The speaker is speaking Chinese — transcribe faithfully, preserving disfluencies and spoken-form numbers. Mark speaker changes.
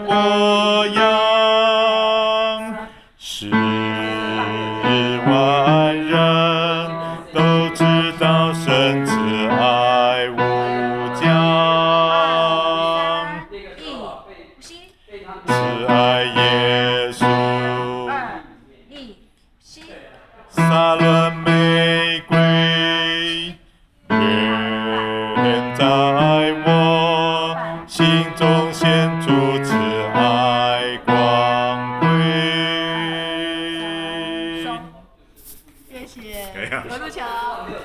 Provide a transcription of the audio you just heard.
Speaker 1: 我样，使万人都知道神慈爱无疆，慈爱耶稣，撒了玫瑰，愿在我心中显出慈爱光辉。
Speaker 2: 谢谢
Speaker 1: 可以啊
Speaker 2: 何路桥。